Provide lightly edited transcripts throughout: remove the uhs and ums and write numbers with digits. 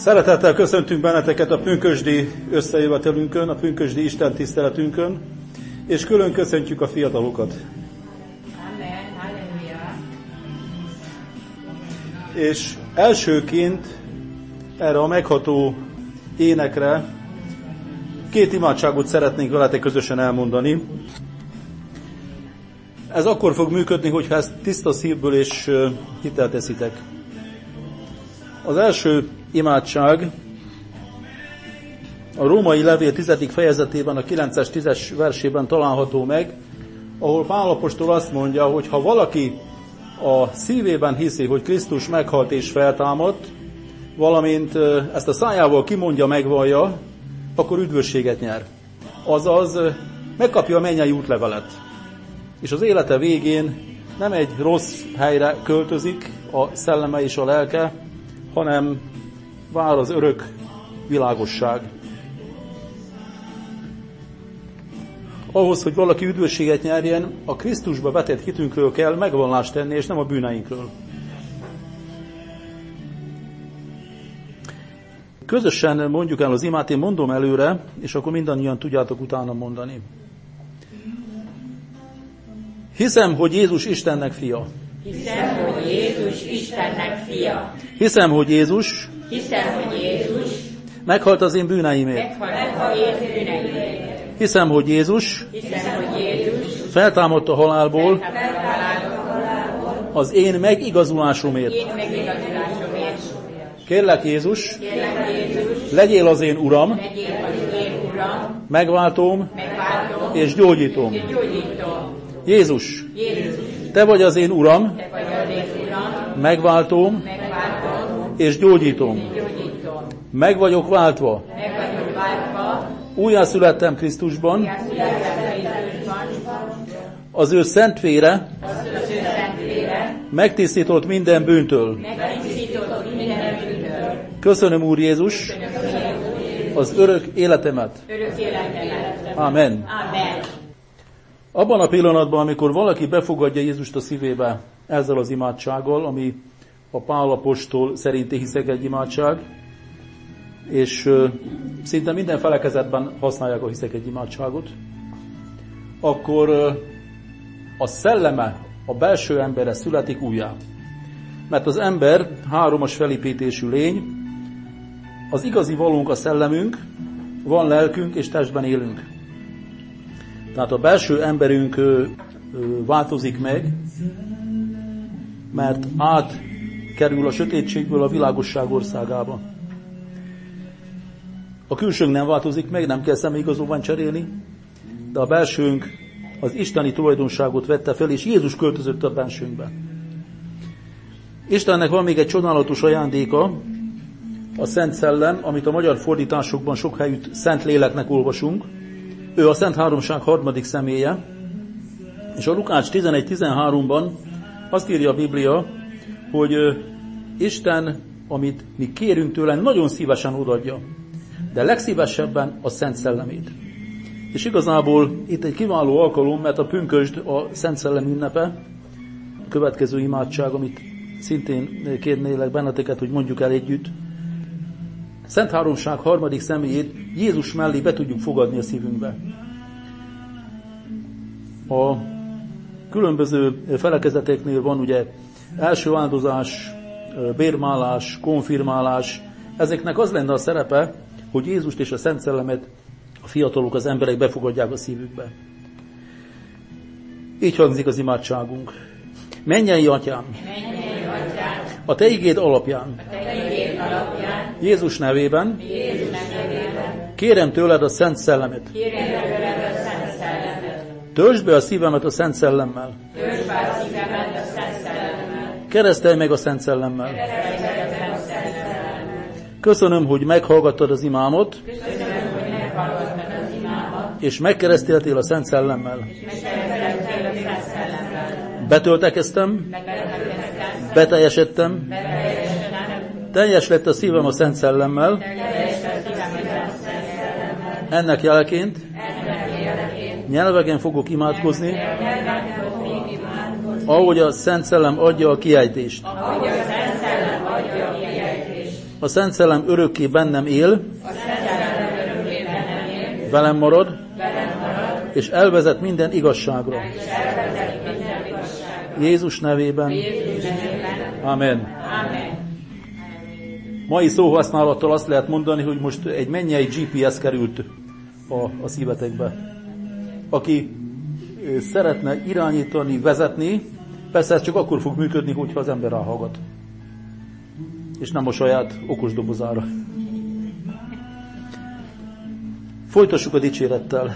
Szeretettel köszöntünk benneteket a pünkösdi összejövetelünkön, a pünkösdi Isten tiszteletünkön, és külön köszöntjük a fiatalokat. Amen. Halleluja. És elsőként erre a megható énekre két imádságot szeretnénk veletek közösen elmondani. Ez akkor fog működni, hogyha ezt tiszta szívből és hittel teszitek. Az első imádság a Római levél 10. fejezetében, a 9-es, 10-es versében található meg, ahol Pál apostol azt mondja, hogy ha valaki a szívében hiszi, hogy Krisztus meghalt és feltámadt, valamint ezt a szájával kimondja, megvallja, akkor üdvösséget nyer. Azaz megkapja a mennyei útlevelet. És az élete végén nem egy rossz helyre költözik a szelleme és a lelke, hanem vár az örök világosság. Ahhoz, hogy valaki üdvösséget nyerjen, a Krisztusba vetett hitünkről kell megvallást tenni, és nem a bűneinkről. Közösen mondjuk el az imát, én mondom előre, és akkor mindannyian tudjátok utána mondani. Hiszem, hogy Jézus Istennek fia. Hiszem, hogy Jézus Istennek fia. Hiszem, hogy Jézus meghalt az én bűneimért. Hiszem, hogy Jézus feltámadt a halálból az én megigazulásomért. Kérlek, Jézus, legyél az én Uram, megváltóm és gyógyítom. Jézus, te vagy az én Uram, megváltóm és gyógyítom. Meg vagyok váltva. Újjászülettem Krisztusban. Az ő szent vére megtisztított minden bűntől. Köszönöm, Úr Jézus, az örök életemet. Amen. Abban a pillanatban, amikor valaki befogadja Jézust a szívébe ezzel az imádsággal, ami a Pál apostol szerinti hiszek egy imádság, és szinte minden felekezetben használják a hiszek egy imádságot, akkor a szelleme, a belső emberre születik újjá. Mert az ember háromos felépítésű lény, az igazi valónk a szellemünk, van lelkünk és testben élünk. Tehát a belső emberünk változik meg, mert átkerül a sötétségből a világosság országába. A külsőnk nem változik meg, nem kell személyigazolványt cserélni, de a belsőnk az isteni tulajdonságot vette fel, és Jézus költözött a bensőnkbe. Istennek van még egy csodálatos ajándéka, a Szent Szellem, amit a magyar fordításokban sok helyütt Szent Léleknek olvasunk. Ő a Szent Háromság harmadik személye, és a Lukács 11.13-ban azt írja a Biblia, hogy Isten, amit mi kérünk tőle, nagyon szívesen odaadja, de legszívesebben a Szent Szellemét. És igazából itt egy kiváló alkalom, mert a pünkösd a Szent Szellem ünnepe, a következő imádság, amit szintén kérnélek benneteket, hogy mondjuk el együtt. Szent Háromság harmadik személyét Jézus mellé be tudjuk fogadni a szívünkbe. A különböző felekezeteknél van ugye első áldozás, bérmálás, konfirmálás. Ezeknek az lenne a szerepe, hogy Jézust és a Szent Szellemet a fiatalok, az emberek befogadják a szívükbe. Így hangzik az imádságunk. Mennyei Atyám, a Te igéd alapján, Jézus nevében, kérem tőled a Szent Szellemet. Töltsd be a szívemet a Szent Szellemmel. Keresztelj meg a Szent Szellemmel. Köszönöm, hogy meghallgattad az imámot, és megkereszteltél a Szent Szellemmel. Betöltekeztem, beteljesedtem, teljes lett a szívem a Szent Szellemmel. Ennek jeleként nyelveken fogok imádkozni, ahogy a Szent Szellem adja a kiejtést. A Szent Szellem örökké bennem él, velem marad, és elvezet minden igazságra. Jézus nevében. Amen. Mai szóhasználattal azt lehet mondani, hogy most egy mennyei GPS került a szívetekbe. Aki szeretne irányítani, vezetni, persze ez csak akkor fog működni, hogyha az ember ráhallgat. És nem a saját okos dobozára. Folytassuk a dicsérettel.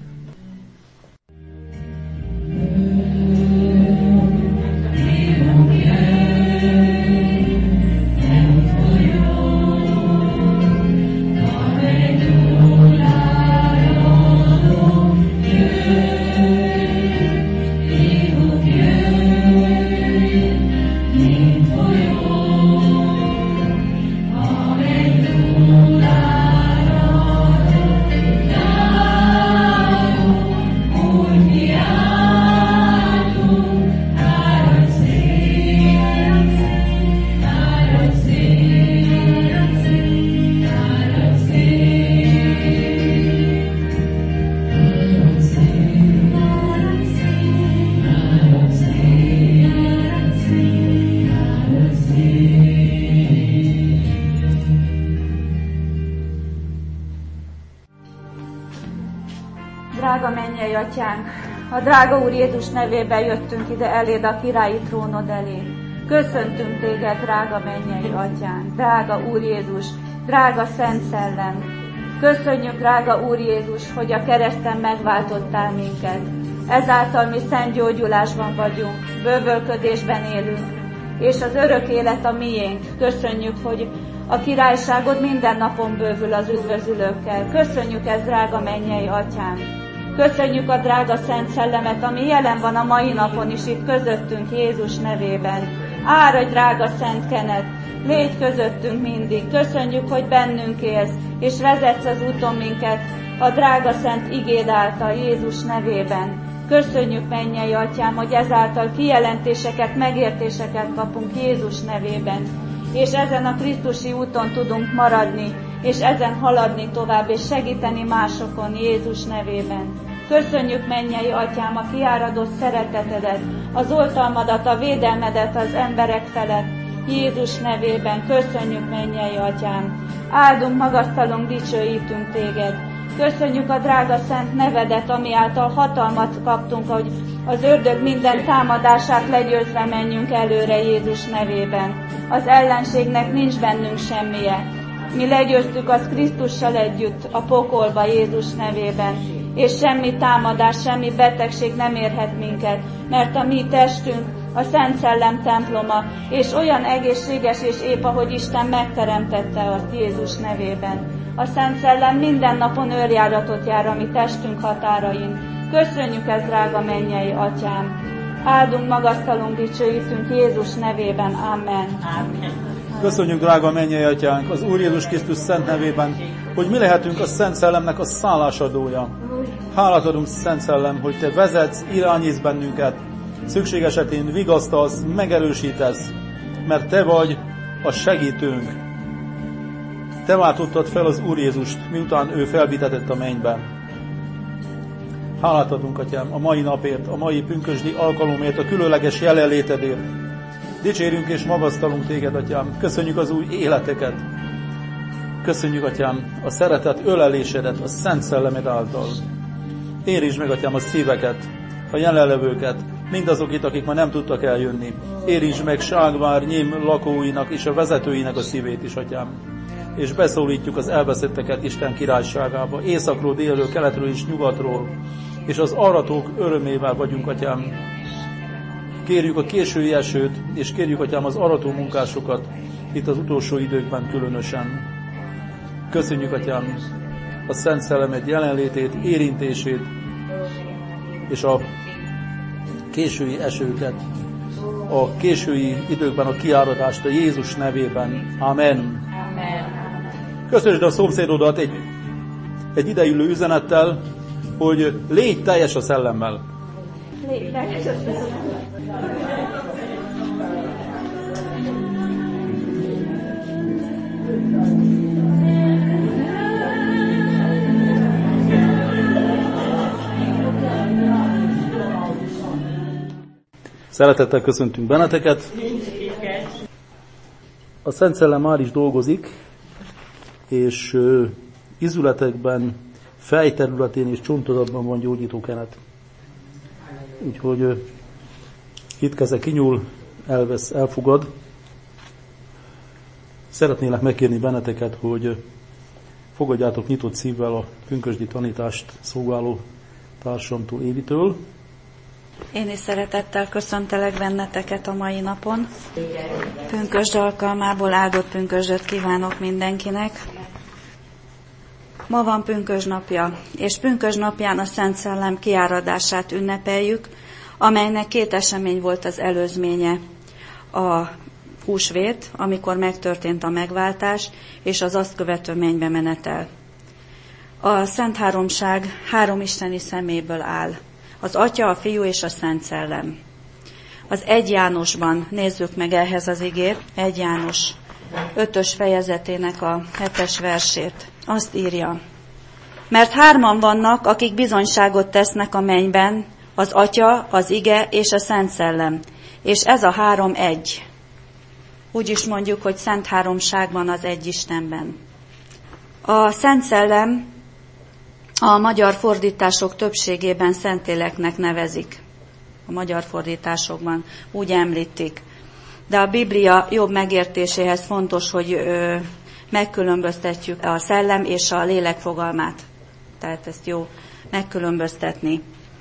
Drága mennyei atyánk, a drága Úr Jézus nevében jöttünk ide eléd a királyi trónod elé. Köszöntünk téged, drága mennyei atyánk, drága Úr Jézus, drága Szent Szellem. Köszönjük, drága Úr Jézus, hogy a kereszten megváltottál minket. Ezáltal mi szent gyógyulásban vagyunk, bővölködésben élünk, és az örök élet a miénk. Köszönjük, hogy a királyságod minden napon bővül az üdvözülőkkel. Köszönjük ezt, drága mennyei atyánk. Köszönjük a drága Szent Szellemet, ami jelen van a mai napon is itt közöttünk Jézus nevében. Áradj, drága Szent Kenet, légy közöttünk mindig. Köszönjük, hogy bennünk élsz, és vezetsz az úton minket a drága Szent igéd által Jézus nevében. Köszönjük, mennyei atyám, hogy ezáltal kijelentéseket, megértéseket kapunk Jézus nevében. És ezen a krisztusi úton tudunk maradni, és ezen haladni tovább, és segíteni másokon Jézus nevében. Köszönjük, mennyei atyám, a kiáradott szeretetedet, az oltalmadat, a védelmedet az emberek felett, Jézus nevében. Köszönjük, mennyei atyám. Áldunk, magasztalunk, dicsőítünk téged. Köszönjük a drága szent nevedet, ami által hatalmat kaptunk, hogy az ördög minden támadását legyőzve menjünk előre Jézus nevében. Az ellenségnek nincs bennünk semmije. Mi legyőztük az Krisztussal együtt a pokolba Jézus nevében, és semmi támadás, semmi betegség nem érhet minket, mert a mi testünk a Szent Szellem temploma, és olyan egészséges és épp, ahogy Isten megteremtette azt Jézus nevében. A Szent Szellem minden napon őrjáratot jár a mi testünk határain. Köszönjük ezt, drága mennyei atyám! Áldunk, magasztalunk, dicsőítünk Jézus nevében. Amen. Amen. Köszönjük, drága mennyei atyánk, az Úr Jézus Krisztus szent nevében, hogy mi lehetünk a Szent Szellemnek a szállásadója. Hálát adunk, Szent Szellem, hogy te vezetsz, irányítsz bennünket, szükség esetén vigasztalsz, megerősítesz, mert te vagy a segítőnk. Te váltottad fel az Úr Jézust, miután ő felvitetett a mennybe. Hálát adunk, atyám, a mai napért, a mai pünkösdi alkalomért, a különleges jelenlétedért. Dicsérünk és magasztalunk téged, atyám. Köszönjük az új életeket. Köszönjük, atyám, a szeretet ölelésedet, a Szent Szellemed által. Érintsd meg, atyám, a szíveket, a jelenlevőket, mindazokit, akik ma nem tudtak eljönni. Érintsd meg Ságvár, Nyím lakóinak és a vezetőinek a szívét is, atyám. És beszólítjuk az elveszetteket Isten királyságába, északról, délről, keletről és nyugatról, és az aratók örömével vagyunk, atyám. Kérjük a késői esőt, és kérjük, atyám, az arató munkásokat, itt az utolsó időkben különösen. Köszönjük, atyám, a Szent Szellemed jelenlétét, érintését, és a késői esőket, a késői időkben a kiáradást a Jézus nevében. Amen. Köszönjük a szomszédodat egy ideillő üzenettel, hogy légy teljes a szellemmel. Légy teljes a szellemmel. Szeretettel köszöntünk benneteket. A Szent Szellem már is dolgozik, és izületekben, fejterületén és csontodatban van gyógyító kenet. Úgyhogy itt keze kinyúl, elvesz, elfogad. Szeretnélek megkérni benneteket, hogy fogadjátok nyitott szívvel a pünkösdi tanítást szolgáló társamtól, Évitől. Én is szeretettel köszöntelek benneteket a mai napon. Pünkösd alkalmából áldott pünkösdöt kívánok mindenkinek. Ma van pünkösd napja, és pünkösd napján a Szent Szellem kiáradását ünnepeljük, amelynek 2 esemény volt az előzménye. A húsvét, amikor megtörtént a megváltás, és az azt követő mennybe menetel. A Szent Háromság 3 isteni személyből áll. Az Atya, a Fiú és a Szent Szellem. Az 1 Jánosban nézzük meg ehhez az igét, 1 János 5. fejezetének a 7. versét. Azt írja: mert 3 vannak, akik bizonyságot tesznek a mennyben, az Atya, az Ige és a Szent Szellem, és ez a 3 egy. Úgy is mondjuk, hogy Szent Háromság van az egy Istenben. A Szent Szellem a magyar fordítások többségében Szentléleknek nevezik. A magyar fordításokban úgy említik. De a Biblia jobb megértéséhez fontos, hogy megkülönböztetjük a szellem és a lélek fogalmát. Tehát ezt jó megkülönböztetni.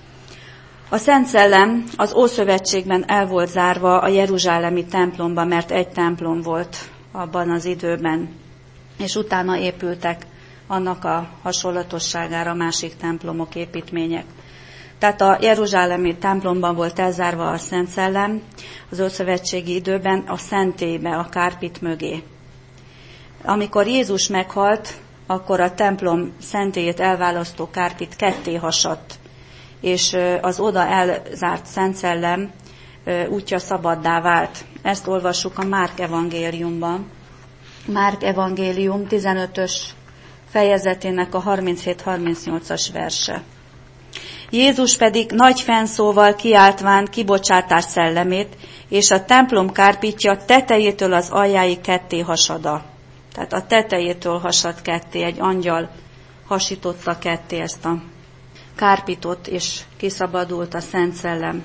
A Szent Szellem az Ószövetségben el volt zárva a jeruzsálemi templomban, mert 1 templom volt abban az időben, és utána épültek annak a hasonlatosságára másik templomok, építmények. Tehát a jeruzsálemi templomban volt elzárva a Szent Szellem az ószövetségi időben a szentélybe, a kárpit mögé. Amikor Jézus meghalt, akkor a templom szentélyét elválasztó kárpit ketté hasadt, és az oda elzárt Szent Szellem útja szabaddá vált. Ezt olvassuk a Márk evangéliumban. Márk evangélium 15. fejezetének a 37-38-as verse. Jézus pedig nagy fennszóval kiáltván kibocsátás szellemét, és a templom kárpitja tetejétől az aljáig ketté hasada. Tehát a tetejétől hasad ketté, egy angyal hasította ketté ezt a kárpitot, és kiszabadult a Szent Szellem.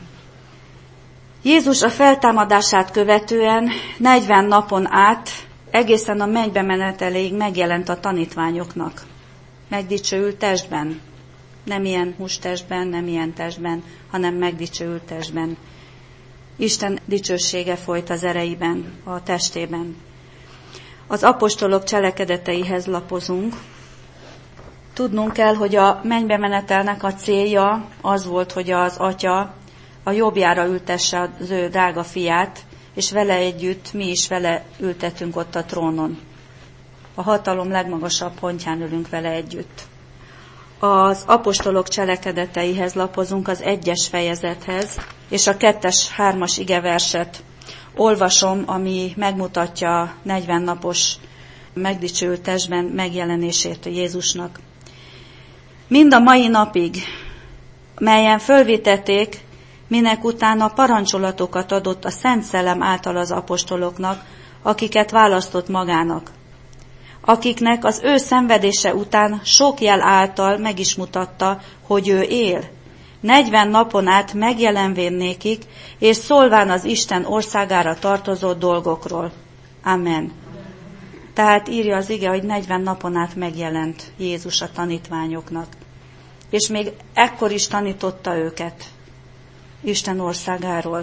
Jézus a feltámadását követően 40 napon át egészen a mennybe meneteléig megjelent a tanítványoknak. Megdicsőült testben. Nem ilyen hústestben, nem ilyen testben, hanem megdicsőült testben. Isten dicsősége folyt az ereiben, a testében. Az apostolok cselekedeteihez lapozunk. Tudnunk kell, hogy a mennybe menetelnek a célja az volt, hogy az Atya a jobbjára ültesse az ő drága fiát, és vele együtt mi is vele ültetünk ott a trónon. A hatalom legmagasabb pontján ülünk vele együtt. Az apostolok cselekedeteihez lapozunk, az 1. fejezethez, és a 2., 3. igeverset olvasom, ami megmutatja a 40 napos megdicsőült testben megjelenését Jézusnak. Mind a mai napig, melyen fölvitették, minek utána parancsolatokat adott a Szent Szellem által az apostoloknak, akiket választott magának, akiknek az ő szenvedése után sok jel által meg is mutatta, hogy ő él, 40 napon át megjelenvén nékik, és szólván az Isten országára tartozó dolgokról. Amen. Tehát írja az ige, hogy 40 napon át megjelent Jézus a tanítványoknak. És még ekkor is tanította őket Isten országáról.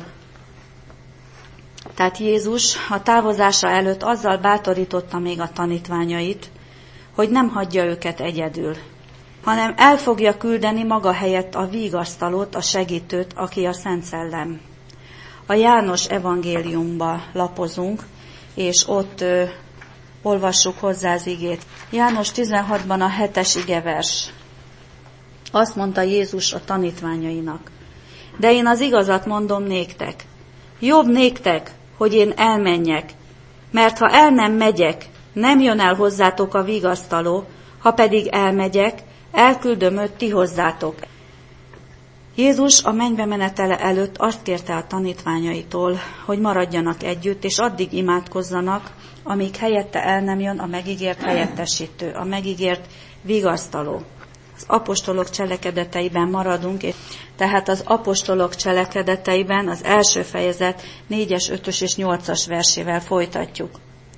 Tehát Jézus a távozása előtt azzal bátorította még a tanítványait, hogy nem hagyja őket egyedül, hanem el fogja küldeni maga helyett a vigasztalót, a segítőt, aki a Szent Szellem. A János evangéliumba lapozunk, és ott olvassuk hozzá az igét. János 16-ban a 7. igevers. Azt mondta Jézus a tanítványainak: de én az igazat mondom néktek, jobb néktek, hogy én elmenjek, mert ha el nem megyek, nem jön el hozzátok a vigasztaló, ha pedig elmegyek, elküldöm őt ti hozzátok. Jézus a mennybe menetele előtt azt kérte a tanítványaitól, hogy maradjanak együtt, és addig imádkozzanak, amíg helyette el nem jön a megígért helyettesítő, a megígért vigasztaló. Az apostolok cselekedeteiben maradunk, tehát az apostolok cselekedeteiben az első fejezet 4-es, 5-ös és 8-as versével folytatjuk.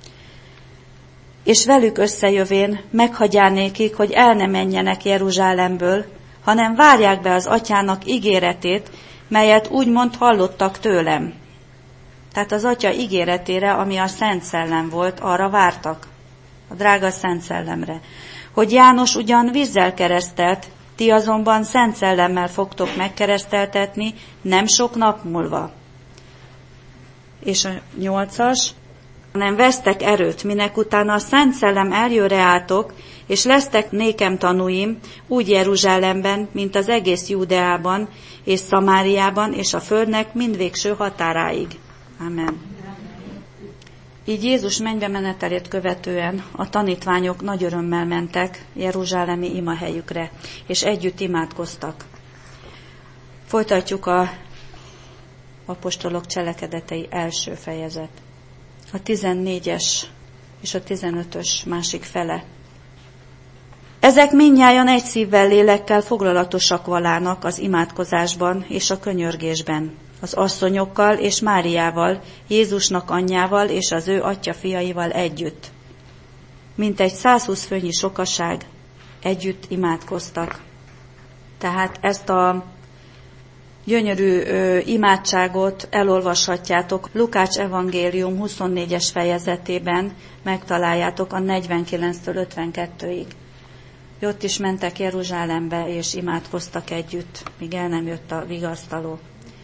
És velük összejövén meghagyá nékik, hogy el ne menjenek Jeruzsálemből, hanem várják be az atyának ígéretét, melyet úgymond hallottak tőlem. Tehát az atya ígéretére, ami a Szent Szellem volt, arra vártak, a drága Szent Szellemre. Hogy János ugyan vízzel keresztelt, ti azonban Szent Szellemmel fogtok megkereszteltetni nem sok nap múlva. És a 8-as, hanem vesztek erőt, minek utána a Szent Szellem eljön reátok, és lesztek nékem tanúim, úgy Jeruzsálemben, mint az egész Júdeában, és Szamáriában, és a földnek mindvégső határáig. Amen. Így Jézus mennybe menetelét követően a tanítványok nagy örömmel mentek jeruzsálemi imahelyükre, és együtt imádkoztak. Folytatjuk a apostolok cselekedetei első fejezet. A 14-es és a 15-ös másik fele. Ezek mindnyájan egy szívvel, lélekkel foglalatosak valának az imádkozásban és a könyörgésben, az asszonyokkal és Máriával, Jézusnak anyjával és az ő atyafiaival együtt. Mintegy 120 főnyi sokaság együtt imádkoztak. Tehát ezt a gyönyörű imádságot elolvashatjátok. Lukács evangélium 24-es fejezetében megtaláljátok a 49-től 52-ig. Ott is mentek Jeruzsálembe, és imádkoztak együtt, míg el nem jött a vigasztaló.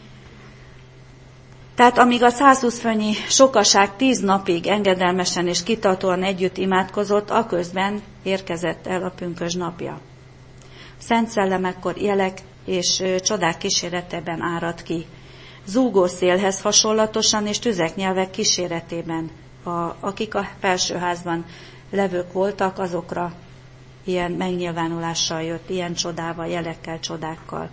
Tehát amíg a 120 főnyi sokaság 10 napig engedelmesen és kitartóan együtt imádkozott, aközben érkezett el a pünkösd napja. Szent Szellem ekkor jelek és csodák kíséretében árad ki. Zúgó szélhez hasonlatosan és tüzek nyelvek kíséretében. Akik a felsőházban levők voltak, azokra ilyen megnyilvánulással jött, ilyen csodával, jelekkel, csodákkal.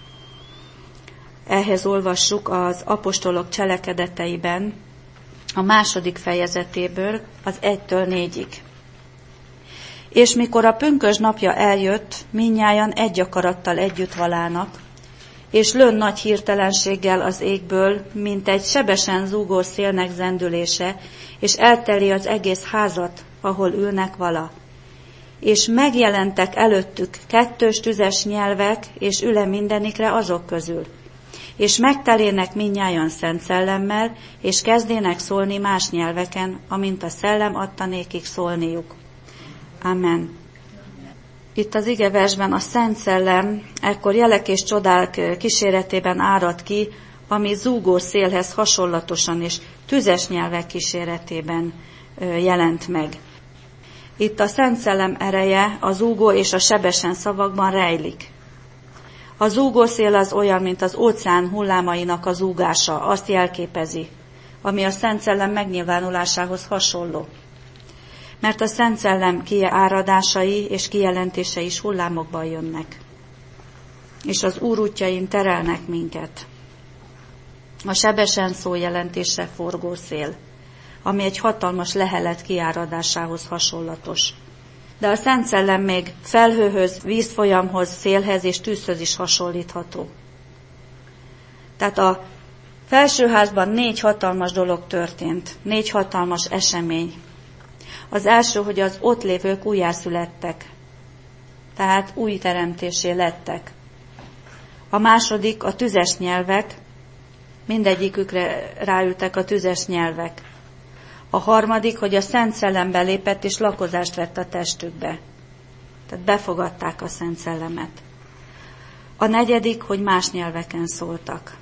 Ehhez olvassuk az apostolok cselekedeteiben a 2. fejezetéből az 1-től 4-ig. És mikor a pünkösd napja eljött, mindnyájan egy akarattal együtt valának, és lőn nagy hirtelenséggel az égből, mint egy sebesen zúgó szélnek zendülése, és elteli az egész házat, ahol ülnek vala. És megjelentek előttük 2 tüzes nyelvek, és üle mindenikre azok közül. És megtelének mindnyájan Szent Szellemmel, és kezdének szólni más nyelveken, amint a Szellem adta nékik szólniuk. Amen. Itt az igeversben a Szent Szellem ekkor jelek és csodák kíséretében árad ki, ami zúgó szélhez hasonlatosan és tüzes nyelvek kíséretében jelent meg. Itt a Szent Szellem ereje a zúgó és a sebesen szavakban rejlik. A zúgószél az olyan, mint az óceán hullámainak a zúgása, azt jelképezi, ami a Szent Szellem megnyilvánulásához hasonló. Mert a Szent Szellem áradásai és kijelentései is hullámokban jönnek, és az Úr útjain terelnek minket. A sebesen szó jelentése forgószél, ami egy hatalmas lehelet kiáradásához hasonlatos. De a Szent Szellem még felhőhöz, vízfolyamhoz, szélhez és tűzhöz is hasonlítható. Tehát a felsőházban 4 hatalmas dolog történt, 4 hatalmas esemény. Az első, hogy az ott lévők újjászülettek, tehát új teremtésé lettek. A második, a tüzes nyelvek, mindegyikükre ráültek a tüzes nyelvek. A harmadik, hogy a Szent Szellem belépett és lakozást vett a testükbe. Tehát befogadták a Szent Szellemet. A negyedik, hogy más nyelveken szóltak.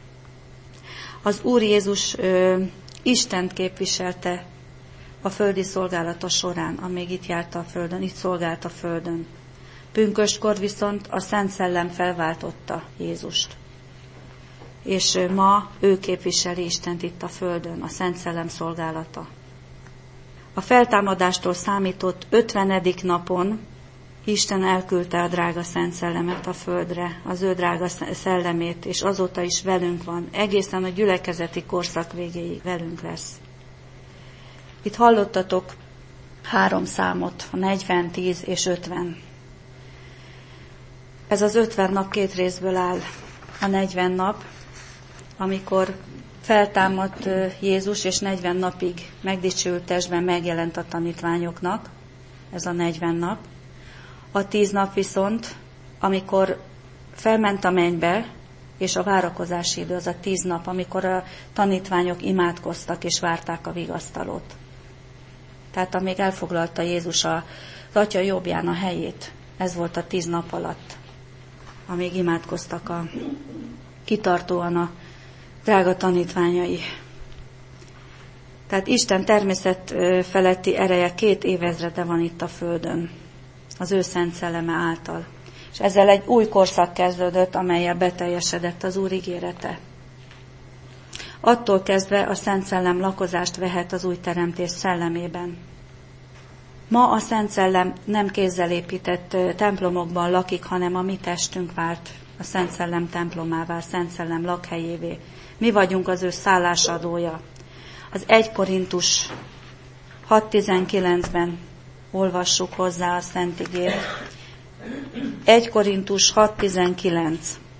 Az Úr Jézus Istent képviselte a földi szolgálata során, amíg itt járt a földön, itt szolgált a földön. Pünköstkor viszont a Szent Szellem felváltotta Jézust. És ma ő képviseli Istent itt a földön, a Szent Szellem szolgálata. A feltámadástól számított 50. napon Isten elküldte a drága Szent Szellemet a földre, az ő drága szellemét, és azóta is velünk van, egészen a gyülekezeti korszak végéig velünk lesz. Itt hallottatok 3 számot, a 40, 10 és 50. Ez az 50 nap 2 részből áll. A 40 nap, amikor feltámadt Jézus, és 40 napig megdicsült testben megjelent a tanítványoknak, ez a 40 nap. A 10 nap viszont, amikor felment a mennybe, és a várakozási idő, az a 10 nap, amikor a tanítványok imádkoztak és várták a vigasztalót. Tehát amíg elfoglalta Jézus az Atya jobbján a helyét, ez volt a 10 nap alatt, amíg imádkoztak kitartóan a drága tanítványai. Tehát Isten természet feletti ereje 2 évezrede van itt a földön, az ő Szent Szelleme által. És ezzel egy új korszak kezdődött, amellyel beteljesedett az Úr ígérete. Attól kezdve a Szent Szellem lakozást vehet az új teremtés szellemében. Ma a Szent Szellem nem kézzel épített templomokban lakik, hanem a mi testünk vált a Szent Szellem templomává, Szent Szellem lakhelyévé. Mi vagyunk az ő szállásadója. Az 1 Korintus 6.19-ben olvassuk hozzá a Szent Igét. 1 Korintus 6.19.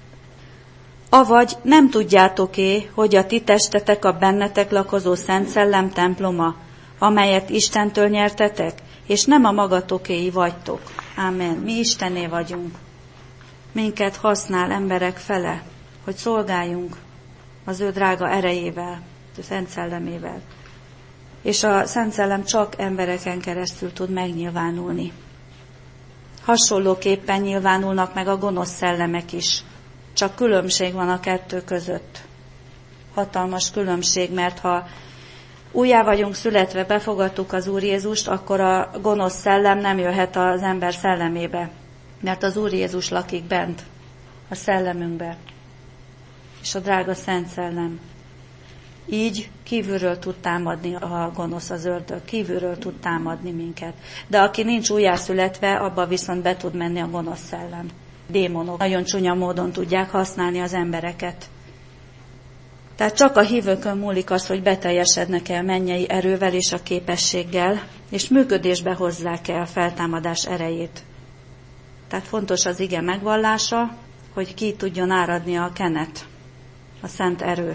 Avagy nem tudjátok-é, hogy a ti testetek a bennetek lakozó Szent Szellem temploma, amelyet Istentől nyertetek, és nem a magatokéi vagytok. Ámen. Mi Istené vagyunk. Minket használ emberek fele, hogy szolgáljunk az ő drága erejével, a Szent Szellemével. És a Szent Szellem csak embereken keresztül tud megnyilvánulni. Hasonlóképpen nyilvánulnak meg a gonosz szellemek is. Csak különbség van a 2 között. Hatalmas különbség, mert ha újjá vagyunk születve, befogadtuk az Úr Jézust, akkor a gonosz szellem nem jöhet az ember szellemébe, mert az Úr Jézus lakik bent a szellemünkbe, és a drága Szent Szellem. Így kívülről tud támadni a gonosz, az ördög, kívülről tud támadni minket. De aki nincs újjászületve, abba viszont be tud menni a gonosz szellem. Démonok nagyon csúnya módon tudják használni az embereket. Tehát csak a hívőkön múlik az, hogy beteljesednek-e a mennyei erővel és a képességgel, és működésbe hozzák-e a feltámadás erejét. Tehát fontos az ige megvallása, hogy ki tudjon áradni a kenet, a szent erő.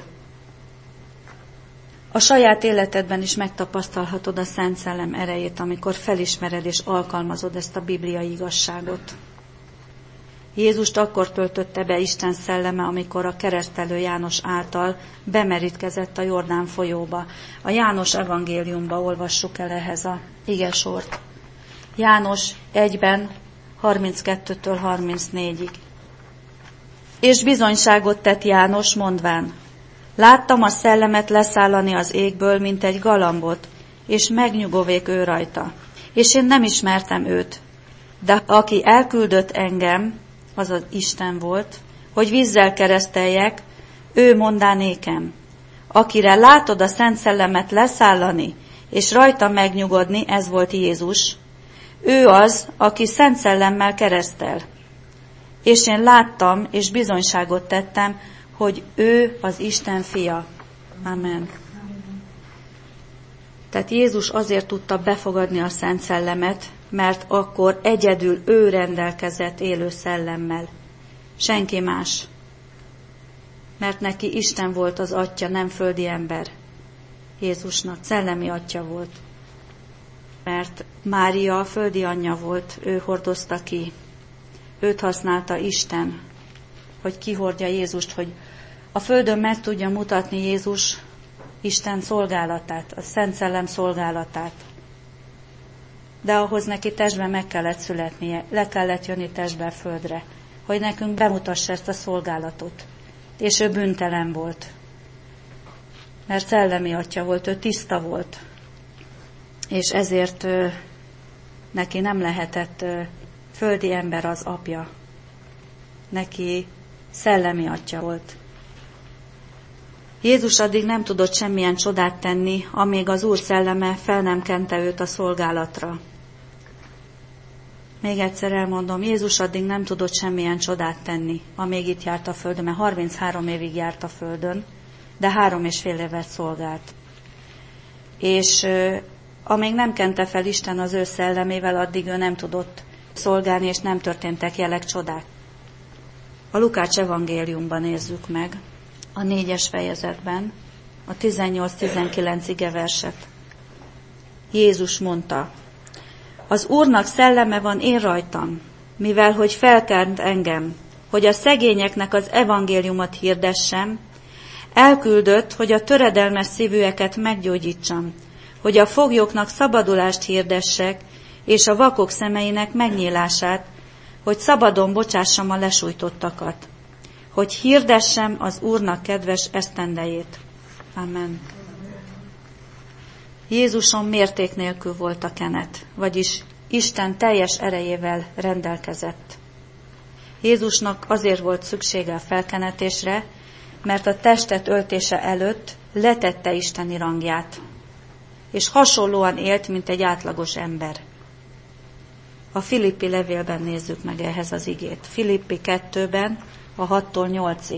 A saját életedben is megtapasztalhatod a Szent Szellem erejét, amikor felismered és alkalmazod ezt a bibliai igazságot. Jézust akkor töltötte be Isten szelleme, amikor a keresztelő János által bemerítkezett a Jordán folyóba. A János evangéliumba olvassuk el ehhez a igesort. János 1-ben 32-től 34-ig. És bizonyságot tett János, mondván: láttam a szellemet leszállani az égből, mint egy galambot, és megnyugovék ő rajta. És én nem ismertem őt, de aki elküldött engem, azaz Isten volt, hogy vízzel kereszteljek, ő mondá nékem: akire látod a Szent Szellemet leszállani, és rajta megnyugodni, ez volt Jézus, ő az, aki Szent Szellemmel keresztel. És én láttam, és bizonyságot tettem, hogy ő az Isten fia. Amen. Tehát Jézus azért tudta befogadni a Szent Szellemet, mert akkor egyedül ő rendelkezett élő szellemmel. Senki más. Mert neki Isten volt az Atya, nem földi ember. Jézusnak szellemi Atya volt. Mert Mária a földi anyja volt, ő hordozta ki. Őt használta Isten, hogy kihordja Jézust, hogy a földön meg tudja mutatni Jézus Isten szolgálatát, a Szent Szellem szolgálatát. De ahhoz neki testben meg kellett születnie, le kellett jönni testben földre, hogy nekünk bemutassa ezt a szolgálatot. És ő bűntelen volt, mert szellemi Atya volt, ő tiszta volt, és ezért neki nem lehetett földi ember az apja. Neki szellemi Atya volt. Jézus addig nem tudott semmilyen csodát tenni, amíg az Úr szelleme fel nem kente őt a szolgálatra. Még egyszer elmondom, Jézus addig nem tudott semmilyen csodát tenni, amíg itt járt a földön, mert 33 évig járt a földön, de 3,5 évet szolgált. És amíg nem kente fel Isten az ő szellemével, addig ő nem tudott szolgálni, és nem történtek jelek, csodák. A Lukács evangéliumban nézzük meg, a 4. fejezetben, a 18-19 igeverset. Jézus mondta, az Úrnak szelleme van én rajtam, mivel hogy felkent engem, hogy a szegényeknek az evangéliumot hirdessem, elküldött, hogy a töredelmes szívűeket meggyógyítsam, hogy a foglyoknak szabadulást hirdessek, és a vakok szemeinek megnyílását, hogy szabadon bocsássam a lesújtottakat, hogy hirdessem az Úrnak kedves esztendejét. Amen. Jézuson mérték nélkül volt a kenet, vagyis Isten teljes erejével rendelkezett. Jézusnak azért volt szüksége a felkenetésre, mert a testet öltése előtt letette isteni rangját, és hasonlóan élt, mint egy átlagos ember. A Filippi levélben nézzük meg ehhez az igét. Filippi 2-ben, a 6-tól 8-ig.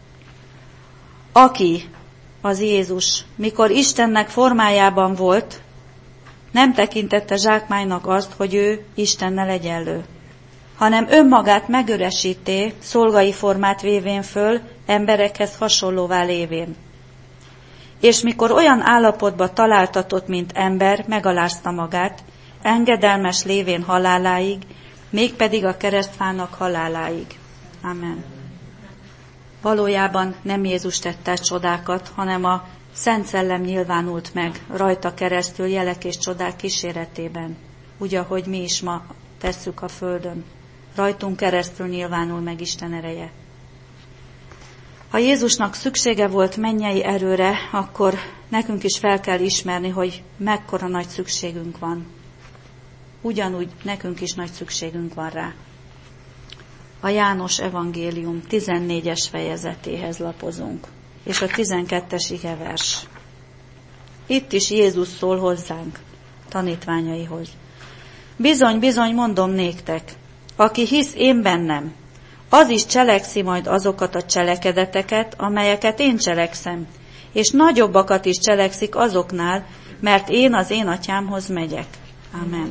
Aki, az Jézus, mikor Istennek formájában volt, nem tekintette zsákmánynak azt, hogy ő Istennel egyenlő, hanem önmagát megüresíté, szolgai formát vévén föl, emberekhez hasonlóvá lévén. És mikor olyan állapotba találtatott, mint ember, megalázta magát, engedelmes lévén haláláig, mégpedig a keresztfának haláláig. Amen. Valójában nem Jézus tette csodákat, hanem a Szent Szellem nyilvánult meg rajta keresztül jelek és csodák kíséretében, úgy, ahogy mi is ma tesszük a földön. Rajtunk keresztül nyilvánul meg Isten ereje. Ha Jézusnak szüksége volt mennyei erőre, akkor nekünk is fel kell ismerni, hogy mekkora nagy szükségünk van. Ugyanúgy nekünk is nagy szükségünk van rá. A János evangélium 14. fejezetéhez lapozunk, és a 12. igevers. Itt is Jézus szól hozzánk, tanítványaihoz. Bizony, bizony, mondom néktek, aki hisz én bennem, az is cselekszi majd azokat a cselekedeteket, amelyeket én cselekszem, és nagyobbakat is cselekszik azoknál, mert én az én atyámhoz megyek. Amen.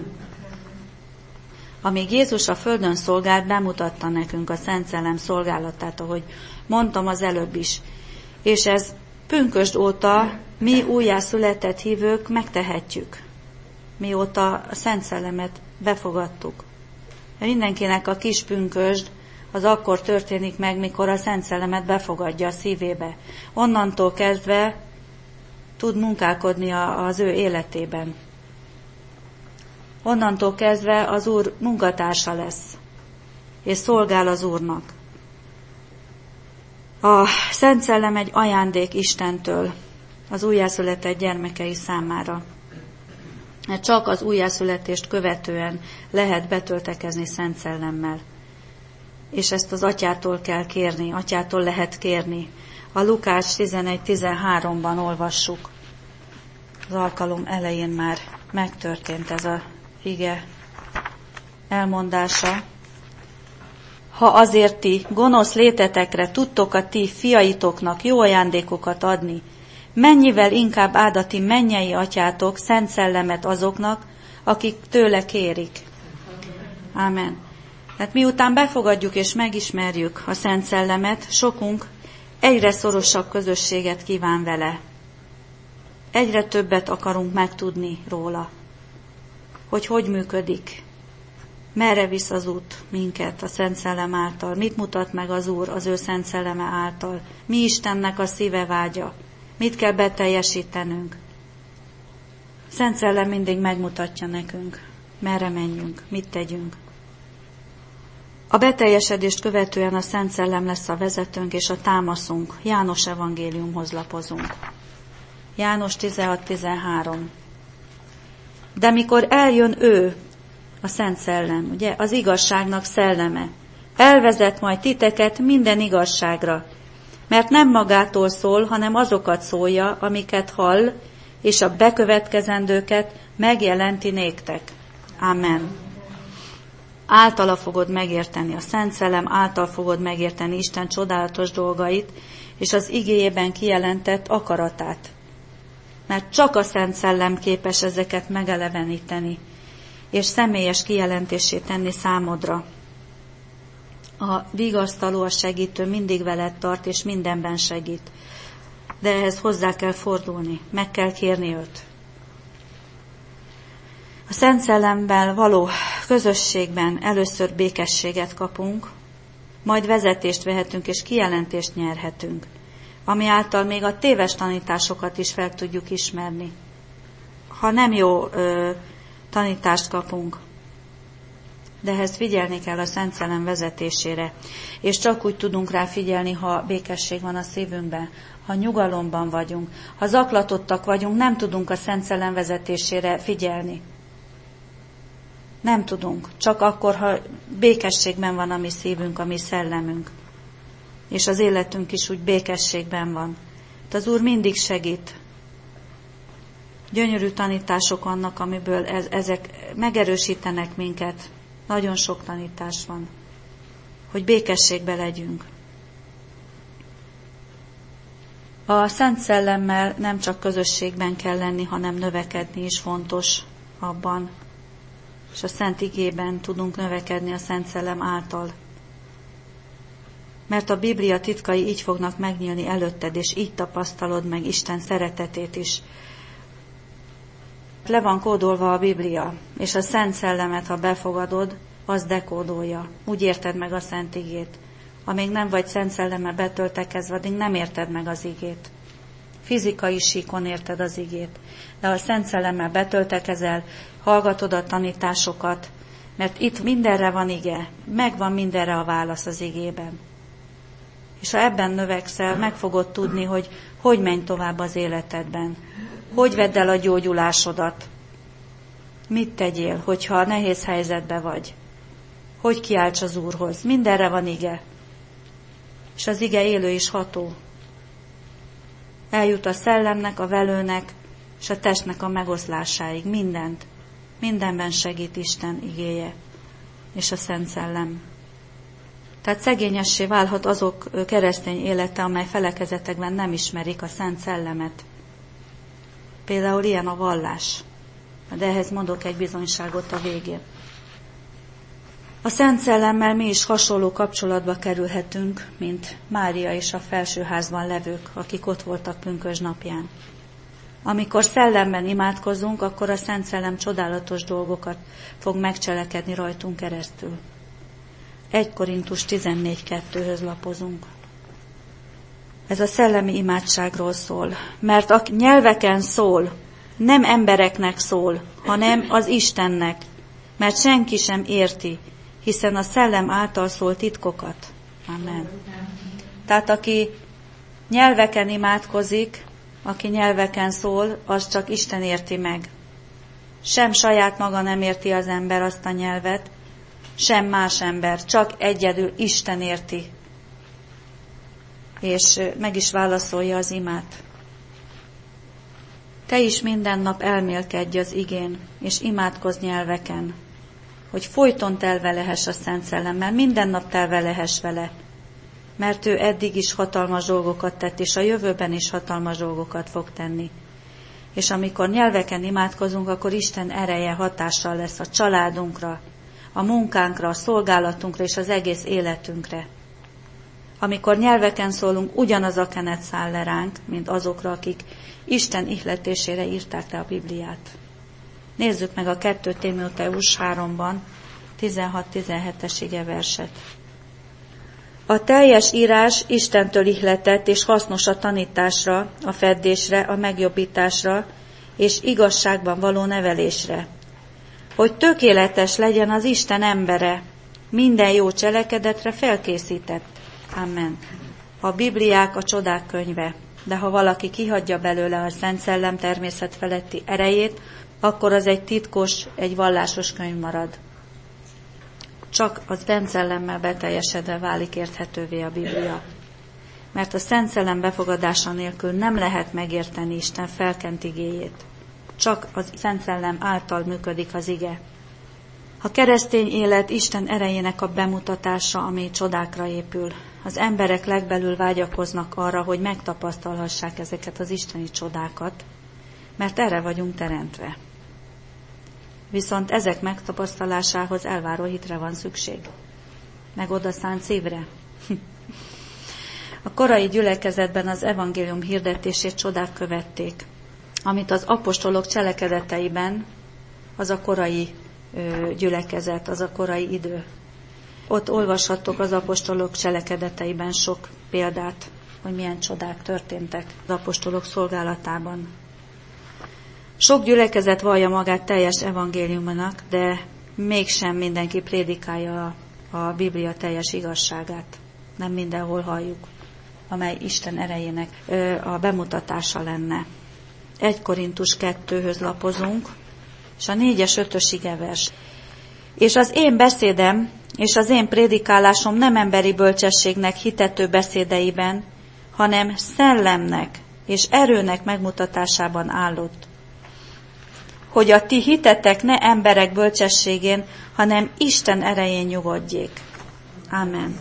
Amíg Jézus a földön szolgált, bemutatta nekünk a Szent Szellem szolgálatát, ahogy mondtam az előbb is. És ez pünkösd óta mi újjászületett hívők megtehetjük, mióta a Szent Szellemet befogadtuk. Mindenkinek a kis pünkösd az akkor történik meg, mikor a Szent Szellemet befogadja a szívébe. Onnantól kezdve tud munkálkodni az ő életében. Onnantól kezdve az Úr munkatársa lesz, és szolgál az Úrnak. A Szent Szellem egy ajándék Istentől az újjászületett gyermekei számára. Mert csak az újjászületést követően lehet betöltekezni Szent Szellemmel. És ezt az atyától kell kérni, atyától lehet kérni. A Lukács 11-13-ban olvassuk. Az alkalom elején már megtörtént ez a ige elmondása. Ha azért ti gonosz létetekre tudtok a ti fiaitoknak jó ajándékokat adni, mennyivel inkább áld a ti mennyei atyátok Szent Szellemet azoknak, akik tőle kérik. Ámen. Tehát miután befogadjuk és megismerjük a Szent Szellemet, sokunk egyre szorosabb közösséget kíván vele. Egyre többet akarunk megtudni róla, hogy működik, merre visz az út minket a Szent Szellem által, mit mutat meg az Úr az ő Szent Szelleme által, mi Istennek a szíve vágya, mit kell beteljesítenünk. Szent Szellem mindig megmutatja nekünk, merre menjünk, mit tegyünk. A beteljesedést követően a Szent Szellem lesz a vezetőnk és a támaszunk. János evangéliumhoz lapozunk. János 16-13. De mikor eljön ő, a Szent Szellem, ugye, az igazságnak szelleme, elvezet majd titeket minden igazságra, mert nem magától szól, hanem azokat szólja, amiket hall, és a bekövetkezendőket megjelenti néktek. Amen. Általa fogod megérteni, a Szent Szellem által fogod megérteni Isten csodálatos dolgait, és az igéjében kijelentett akaratát. Mert csak a Szent Szellem képes ezeket megeleveníteni, és személyes kijelentését tenni számodra. A vigasztaló, a segítő mindig veled tart, és mindenben segít. De ehhez hozzá kell fordulni, meg kell kérni őt. A Szent Szellemmel való közösségben először békességet kapunk, majd vezetést vehetünk és kijelentést nyerhetünk, ami által még a téves tanításokat is fel tudjuk ismerni. Ha nem jó tanítást kapunk, de ehhez figyelni kell a Szent Szellem vezetésére, és csak úgy tudunk rá figyelni, ha békesség van a szívünkben, ha nyugalomban vagyunk, ha zaklatottak vagyunk, nem tudunk a Szent Szellem vezetésére figyelni. Nem tudunk, csak akkor, ha békességben van a mi szívünk, a mi szellemünk, és az életünk is úgy békességben van. De az Úr mindig segít. Gyönyörű tanítások vannak, amiből ezek megerősítenek minket. Nagyon sok tanítás van, hogy békességbe legyünk. A Szent Szellemmel nem csak közösségben kell lenni, hanem növekedni is fontos abban, és a Szent Igében tudunk növekedni a Szent Szellem által. Mert a Biblia titkai így fognak megnyílni előtted, és így tapasztalod meg Isten szeretetét is. Le van kódolva a Biblia, és a Szent Szellemet, ha befogadod, az dekódolja. Úgy érted meg a Szent Igét. Amíg nem vagy Szent Szellemmel betöltekezve, addig nem érted meg az igét. Fizikai síkon érted az igét. De ha a Szent Szellemmel betöltekezel, hallgatod a tanításokat, mert itt mindenre van ige, megvan mindenre a válasz az igében. És ha ebben növekszel, meg fogod tudni, hogy menj tovább az életedben. Hogy vedd el a gyógyulásodat. Mit tegyél, hogyha nehéz helyzetben vagy. Hogy kiálts az Úrhoz. Mindenre van ige. És az ige élő és ható. Eljut a szellemnek, a velőnek, és a testnek a megoszlásáig. Mindent. Mindenben segít Isten igéje, és a Szent Szellem. Tehát szegényessé válhat azok keresztény élete, amely felekezetekben nem ismerik a Szent Szellemet. Például ilyen a vallás. De ehhez mondok egy bizonyságot a végén. A Szent Szellemmel mi is hasonló kapcsolatba kerülhetünk, mint Mária és a felsőházban levők, akik ott voltak pünkösd napján. Amikor szellemben imádkozunk, akkor a Szent Szellem csodálatos dolgokat fog megcselekedni rajtunk keresztül. 1 Korintus 14:2-höz lapozunk. Ez a szellemi imádságról szól, mert a nyelveken szól, nem embereknek szól, hanem az Istennek, mert senki sem érti, hiszen a szellem által szól titkokat. Amen. Tehát aki nyelveken imádkozik, aki nyelveken szól, az csak Isten érti meg. Sem saját maga nem érti az ember azt a nyelvet, sem más ember, csak egyedül Isten érti. És meg is válaszolja az imát. Te is minden nap elmélkedj az igén, és imádkozz nyelveken, hogy folyton telve lehess a Szent Szellemmel, minden nap telve lehess vele, mert ő eddig is hatalmas dolgokat tett, és a jövőben is hatalmas dolgokat fog tenni. És amikor nyelveken imádkozunk, akkor Isten ereje hatással lesz a családunkra, a munkánkra, a szolgálatunkra és az egész életünkre. Amikor nyelveken szólunk, ugyanaz a kenet száll le ránk, mint azokra, akik Isten ihletésére írták le a Bibliát. Nézzük meg a 2 Timóteus 3-ban 16-17-es igeverset. A teljes írás Istentől ihletett és hasznos a tanításra, a feddésre, a megjobbításra és igazságban való nevelésre, hogy tökéletes legyen az Isten embere, minden jó cselekedetre felkészített. Amen. A Bibliák a csodák könyve, de ha valaki kihagyja belőle a Szent Szellem természet feletti erejét, akkor az egy titkos, egy vallásos könyv marad. Csak a Szent Szellemmel beteljesedve válik érthetővé a Biblia. Mert a Szent Szellem befogadása nélkül nem lehet megérteni Isten felkent igéjét. Csak a Szent Szellem által működik az ige. A keresztény élet Isten erejének a bemutatása, ami csodákra épül. Az emberek legbelül vágyakoznak arra, hogy megtapasztalhassák ezeket az isteni csodákat, mert erre vagyunk teremtve. Viszont ezek megtapasztalásához elváró hitre van szükség. Meg odaszánt szívre. A korai gyülekezetben az evangélium hirdetését csodák követték, amit az apostolok cselekedeteiben, az a korai gyülekezet, az a korai idő. Ott olvashattok az apostolok cselekedeteiben sok példát, hogy milyen csodák történtek az apostolok szolgálatában. Sok gyülekezet vallja magát teljes evangéliumnak, de mégsem mindenki prédikálja a Biblia teljes igazságát. Nem mindenhol halljuk, amely Isten erejének a bemutatása lenne. 1 Korintus 2-höz lapozunk, és a 4-es 5-ös igevers. És az én beszédem és az én prédikálásom nem emberi bölcsességnek hitető beszédeiben, hanem szellemnek és erőnek megmutatásában állott. Hogy a ti hitetek ne emberek bölcsességén, hanem Isten erején nyugodjék. Ámen.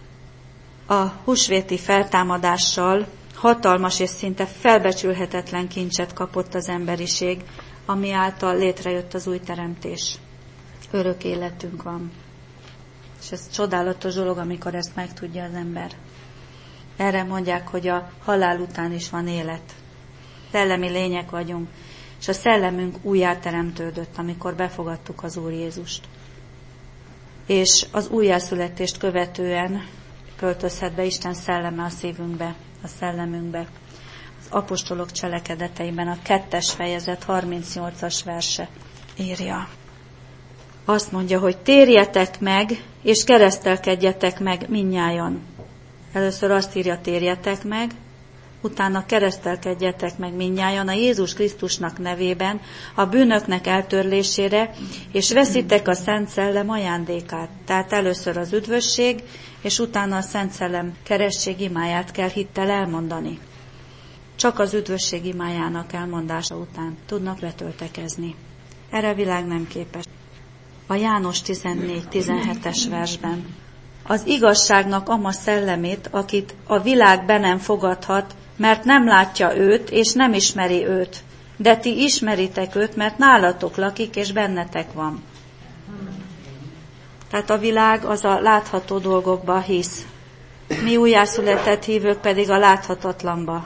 A húsvéti feltámadással hatalmas és szinte felbecsülhetetlen kincset kapott az emberiség, ami által létrejött az új teremtés. Örök életünk van. És ez csodálatos dolog, amikor ezt megtudja az ember. Erre mondják, hogy a halál után is van élet. Szellemi lények vagyunk, és a szellemünk újjáteremtődött, amikor befogadtuk az Úr Jézust. És az újjászületést követően költözhet be Isten szelleme a szívünkbe, a szellemünkbe. Az apostolok cselekedeteiben a 2. fejezet 38-as verse írja. Azt mondja, hogy térjetek meg, és keresztelkedjetek meg mindnyájan. Először azt írja, térjetek meg, utána keresztelkedjetek meg mindnyájan a Jézus Krisztusnak nevében, a bűnöknek eltörlésére, és veszitek a Szent Szellem ajándékát. Tehát először az üdvösség, és utána a Szent Szellem keresztség imáját kell hittel elmondani. Csak az üdvösség imájának elmondása után tudnak letöltekezni. Erre a világ nem képes. A János 14-17-es versben. Az igazságnak ama szellemét, akit a világ be nem fogadhat, mert nem látja őt, és nem ismeri őt. De ti ismeritek őt, mert nálatok lakik, és bennetek van. Tehát a világ az a látható dolgokba hisz. Mi újjászületett hívők pedig a láthatatlanba.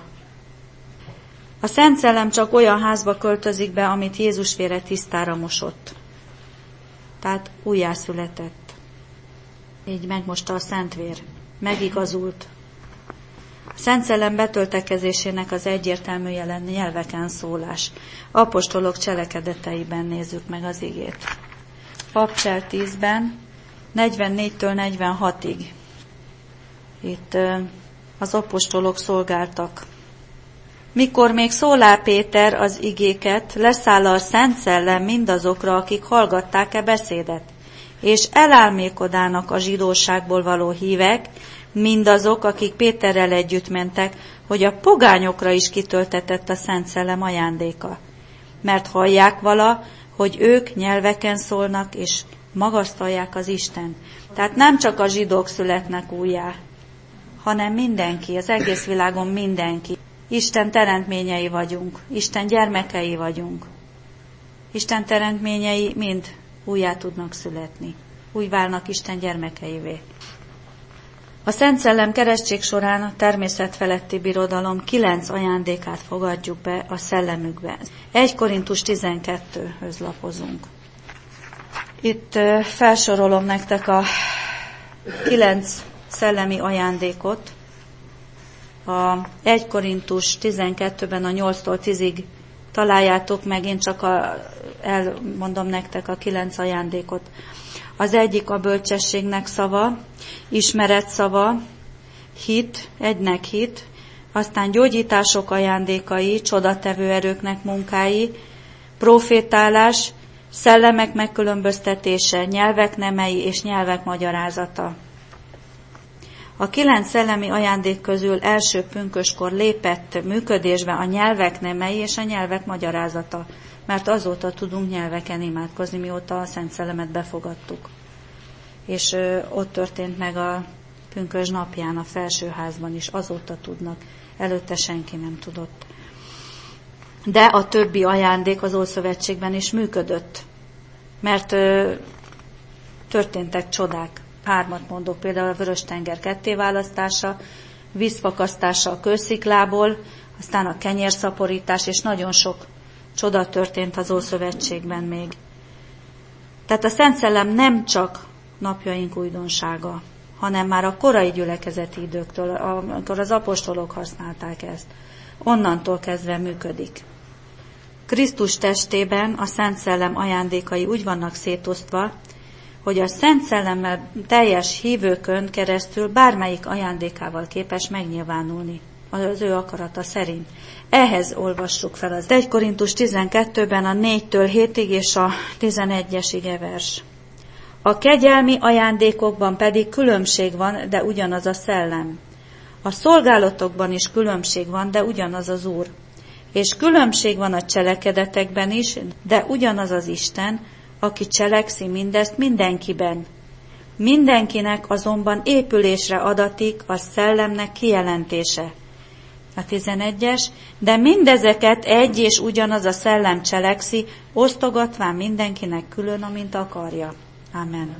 A Szent Szellem csak olyan házba költözik be, amit Jézus vére tisztára mosott. Tehát újjászületett. Így megmosta a Szentvér. Megigazult. A Szent Szellem betöltekezésének az egyértelmű jelen nyelveken szólás. Apostolok cselekedeteiben nézzük meg az igét. Papcsel 10-ben, 44-től 46-ig. Itt az apostolok szolgáltak. Mikor még szólál Péter az igéket, leszáll a Szent Szellem mindazokra, akik hallgatták beszédet, és elálmélkodának a zsidóságból való hívek, mindazok, akik Péterrel együtt mentek, hogy a pogányokra is kitöltetett a Szent Szellem ajándéka. Mert hallják vala, hogy ők nyelveken szólnak, és magasztalják az Isten. Tehát nem csak a zsidók születnek újjá, hanem mindenki, az egész világon mindenki. Isten teremtményei vagyunk, Isten gyermekei vagyunk. Isten teremtményei mind újjá tudnak születni, úgy válnak Isten gyermekeivé. A Szent Szellem keresztség során a természet feletti birodalom 9 ajándékát fogadjuk be a szellemükbe. 1 Korintus 12-höz lapozunk. Itt felsorolom nektek a 9 szellemi ajándékot. A 1 Korintus 12-ben a 8-tól 10-ig találjátok meg, én csak elmondom nektek a 9 ajándékot. Az egyik a bölcsességnek szava, ismeret szava, hit, egynek hit, aztán gyógyítások ajándékai, csodatevő erőknek munkái, profétálás, szellemek megkülönböztetése, nyelvek nemei és nyelvek magyarázata. A 9 szellemi ajándék közül első pünköskor lépett működésbe a nyelvek nemei és a nyelvek magyarázata. mert azóta tudunk nyelveken imádkozni, mióta a Szent Szellemet befogadtuk. És ott történt meg a pünkösd napján a felsőházban is, azóta tudnak, előtte senki nem tudott. De a többi ajándék az Ószövetségben is működött, mert történtek csodák. 3 mondok, például a Vörös-tenger kettéválasztása, vízfakasztása a kősziklából, aztán a kenyérszaporítás, és nagyon sok csoda történt az Ószövetségben még. Tehát a Szent Szellem nem csak napjaink újdonsága, hanem már a korai gyülekezeti időktől, amikor az apostolok használták ezt, onnantól kezdve működik. Krisztus testében a Szent Szellem ajándékai úgy vannak szétosztva, hogy a Szent Szellemmel teljes hívőkön keresztül bármelyik ajándékával képes megnyilvánulni, az ő akarata szerint. Ehhez olvassuk fel az 1 Korintus 12-ben a 4-től 7-ig és a 11-es igevers. A kegyelmi ajándékokban pedig különbség van, de ugyanaz a szellem. A szolgálatokban is különbség van, de ugyanaz az Úr. És különbség van a cselekedetekben is, de ugyanaz az Isten, aki cselekszi mindezt mindenkiben. Mindenkinek azonban épülésre adatik a szellemnek kijelentése. A 11-es, de mindezeket egy és ugyanaz a szellem cselekszi, osztogatván mindenkinek külön, amint akarja. Amen.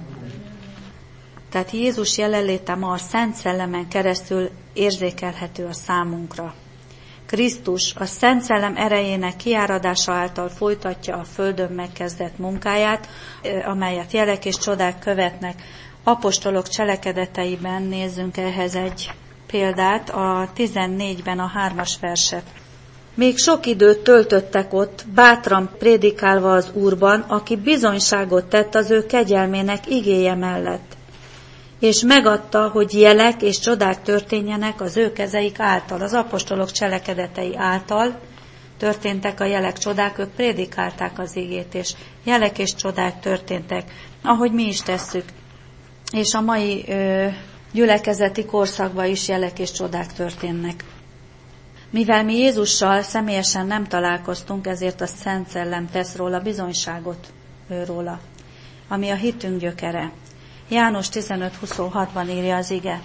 Tehát Jézus jelenléte ma a Szent Szellemen keresztül érzékelhető a számunkra. Krisztus a Szent Szellem erejének kiáradása által folytatja a földön megkezdett munkáját, amelyet jelek és csodák követnek. Apostolok cselekedeteiben nézzünk ehhez egy példát, a 14-ben a 3. verset. Még sok időt töltöttek ott, bátran prédikálva az Úrban, aki bizonyságot tett az ő kegyelmének igéje mellett, és megadta, hogy jelek és csodák történjenek az ő kezeik által. Az apostolok cselekedetei által történtek a jelek, csodák, ők prédikálták az igét, és jelek és csodák történtek, ahogy mi is tesszük. És a mai gyülekezeti korszakban is jelek és csodák történnek. Mivel mi Jézussal személyesen nem találkoztunk, ezért a Szent Szellem tesz róla bizonyságot róla, ami a hitünk gyökere. János 15:26-ban írja az ige,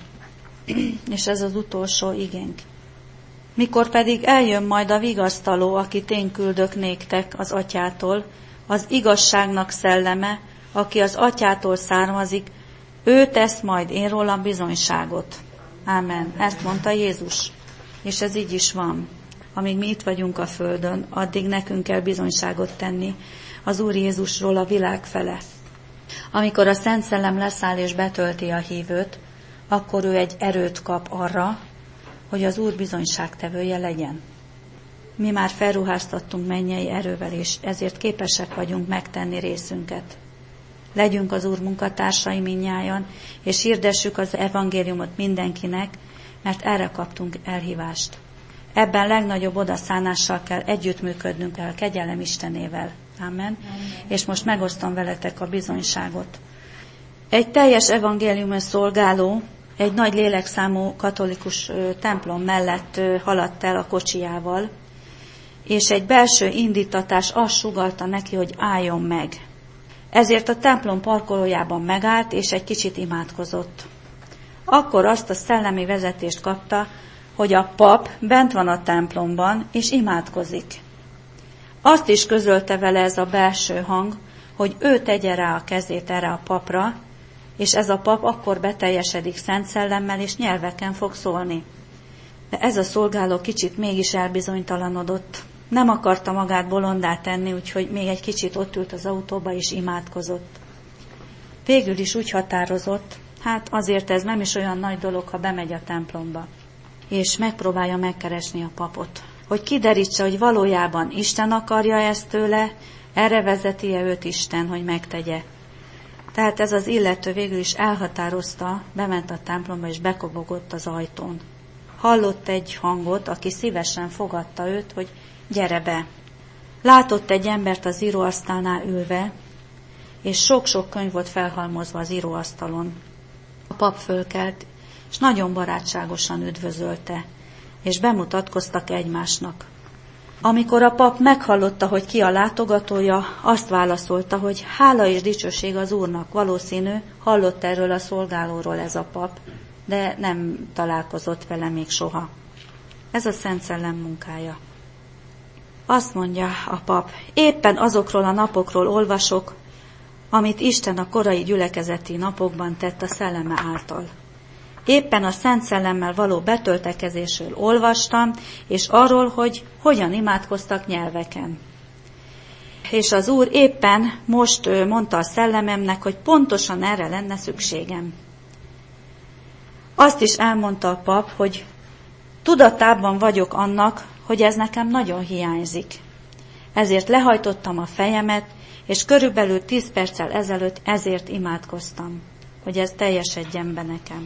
és ez az utolsó igénk. Mikor pedig eljön majd a vigasztaló, akit én küldök néktek az Atyától, az igazságnak szelleme, aki az Atyától származik, ő tesz majd én rólam bizonyságot. Ámen. Ezt mondta Jézus. És ez így is van. Amíg mi itt vagyunk a földön, addig nekünk kell bizonyságot tenni az Úr Jézusról a világ fele. Amikor a Szent Szellem leszáll és betölti a hívőt, akkor ő egy erőt kap arra, hogy az Úr bizonyságtevője legyen. Mi már felruháztattunk mennyei erővel, és ezért képesek vagyunk megtenni részünket. Legyünk az Úr munkatársai mindnyájan, és hirdessük az evangéliumot mindenkinek, mert erre kaptunk elhívást. Ebben legnagyobb odaszánással kell együttműködnünk el kegyelem Istenével. Amen. És most megosztom veletek a bizonyságot. Egy teljes evangéliumos szolgáló egy nagy lélekszámú katolikus templom mellett haladt el a kocsijával, és egy belső indítatás azt sugallta neki, hogy álljon meg. Ezért a templom parkolójában megállt, és egy kicsit imádkozott. Akkor azt a szellemi vezetést kapta, hogy a pap bent van a templomban, és imádkozik. Azt is közölte vele ez a belső hang, hogy ő tegye rá a kezét erre a papra, és ez a pap akkor beteljesedik Szent Szellemmel, és nyelveken fog szólni. De ez a szolgáló kicsit mégis elbizonytalanodott. Nem akarta magát bolondá tenni, úgyhogy még egy kicsit ott ült az autóba, és imádkozott. Végül is úgy határozott, hát azért ez nem is olyan nagy dolog, ha bemegy a templomba, és megpróbálja megkeresni a papot, hogy kiderítse, hogy valójában Isten akarja ezt tőle, erre vezeti-e őt Isten, hogy megtegye. Tehát ez az illető végül is elhatározta, bement a templomba, és bekobogott az ajtón. Hallott egy hangot, aki szívesen fogadta őt, hogy gyere be. Látott egy embert az íróasztalnál ülve, és sok-sok könyv volt felhalmozva az íróasztalon. A pap fölkelt, és nagyon barátságosan üdvözölte, és bemutatkoztak egymásnak. Amikor a pap meghallotta, hogy ki a látogatója, azt válaszolta, hogy hála és dicsőség az Úrnak. Valószínű, hallott erről a szolgálóról ez a pap, de nem találkozott vele még soha. Ez a Szent Szellem munkája. Azt mondja a pap, éppen azokról a napokról olvasok, amit Isten a korai gyülekezeti napokban tett a Szelleme által. Éppen a Szent Szellemmel való betöltekezésről olvastam, és arról, hogy hogyan imádkoztak nyelveken. És az Úr éppen most mondta a szellememnek, hogy pontosan erre lenne szükségem. Azt is elmondta a pap, hogy tudatában vagyok annak, hogy ez nekem nagyon hiányzik. Ezért lehajtottam a fejemet, és körülbelül 10 perccel ezelőtt ezért imádkoztam, hogy ez teljesedjen be nekem.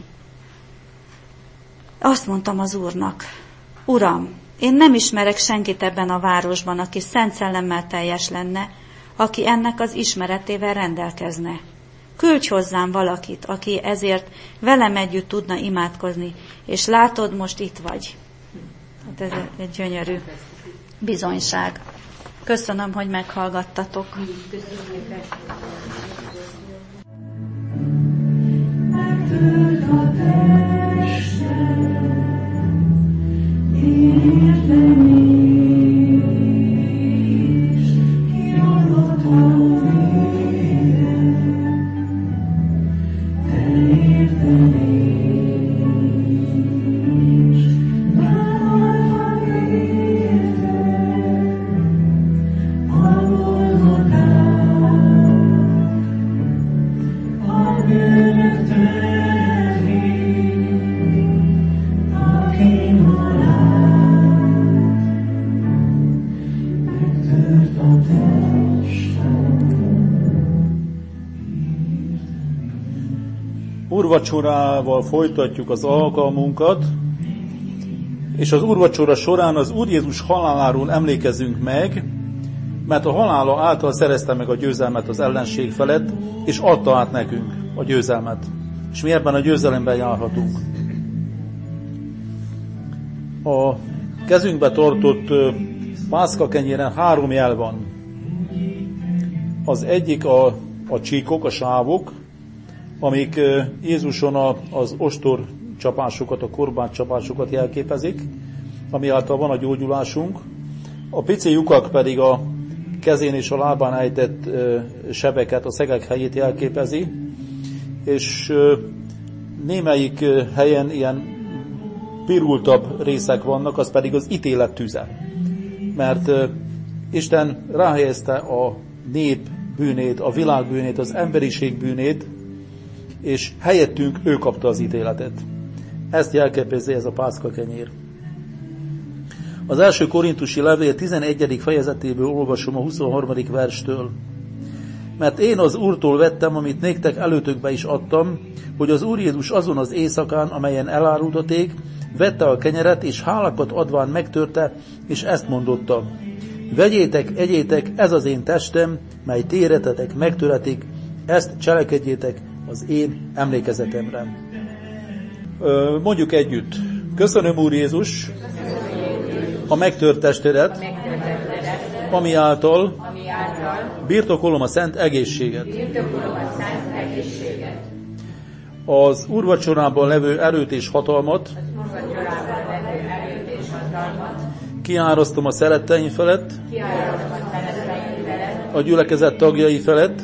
Azt mondtam az Úrnak, Uram, én nem ismerek senkit ebben a városban, aki Szent Szellemmel teljes lenne, aki ennek az ismeretével rendelkezne. Küldj hozzám valakit, aki ezért velem együtt tudna imádkozni, és látod, most itt vagy. Hát ez egy gyönyörű bizonyság. Köszönöm, hogy meghallgattatok. Úrvacsorával folytatjuk az alkalmunkat, és az úrvacsora során az Úr Jézus haláláról emlékezünk meg, mert a halála által szerezte meg a győzelmet az ellenség felett, és adta át nekünk a győzelmet. És mi ebben a győzelemben járhatunk. A kezünkbe tartott pászkakenyéren 3 jel van. Az egyik a csíkok, a sávok, amik Jézuson az ostor csapásokat, a korbács csapásokat jelképezik, ami által van a gyógyulásunk. A pici lyukak pedig a kezén és a lábán ejtett sebeket, a szegek helyét jelképezi, és némelyik helyen ilyen pirultabb részek vannak, az pedig az ítélet tüze. Mert Isten ráhelyezte a nép bűnét, a világ bűnét, az emberiség bűnét, és helyettünk ő kapta az ítéletet. Ezt jelképezi ez a pászkakenyér. Az első korintusi levél 11. fejezetéből olvasom a 23. verstől. Mert én az Úrtól vettem, amit néktek előtökbe is adtam, hogy az Úr Jézus azon az éjszakán, amelyen elárultaték, vette a kenyeret, és hálakat adván megtörte, és ezt mondotta. Vegyétek, egyétek, ez az én testem, mely téretetek megtöretik, ezt cselekedjétek az én emlékezetemre. Mondjuk együtt. Köszönöm, Úr Jézus, a megtört testedet, ami által birtokolom a szent egészséget. Az úrvacsorában levő erőt és hatalmat kiárasztom a szeretteim felett, a gyülekezet tagjai felett,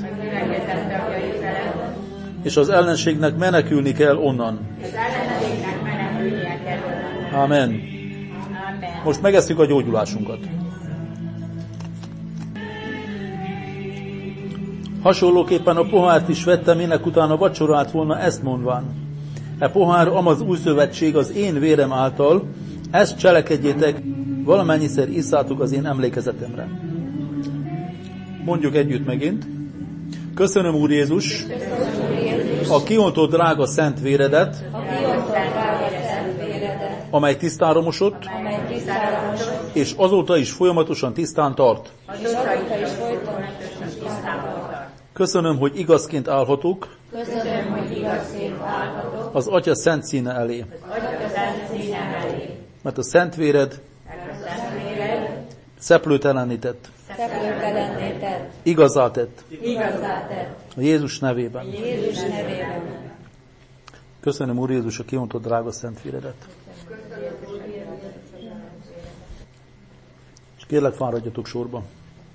és az ellenségnek menekülni kell onnan. Amen. Most megesszük a gyógyulásunkat. Hasonlóképpen a pohárt is vettem, minek utána vacsorált volna, ezt mondván. E pohár amaz új szövetség az én vérem által, ezt cselekedjétek, valamennyiszer isszátok az én emlékezetemre. Mondjuk együtt megint. Köszönöm, Úr Jézus, a kiontott drága szent véredet, amely tisztára mosott, és azóta is folyamatosan tisztán tart. Köszönöm, hogy igazként állhatok az Atya szent színe elé. Mert a szent véred szeplőtelenné tett, igazá tett, a Jézus nevében. Köszönöm, Úr Jézus, a kimondott drága szent véredet. És kérlek, fáradjatok sorba.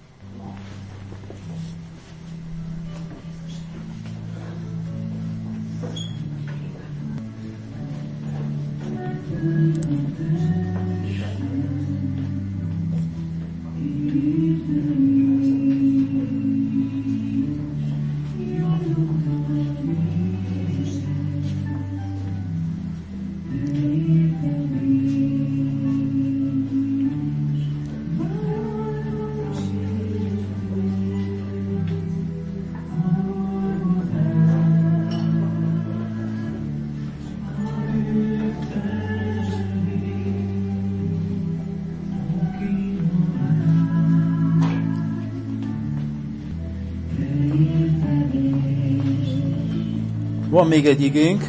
Van még egy igénk,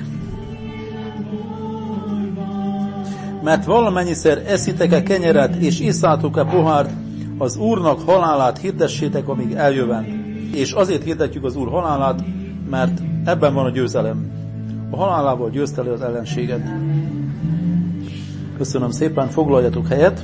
mert valamennyiszer eszitek-e kenyeret és isszátok-e pohárt, az Úrnak halálát hirdessétek, amíg eljövend. És azért hirdetjük az Úr halálát, mert ebben van a győzelem. A halálával győzte le az ellenséget. Köszönöm szépen, foglaljatok helyet.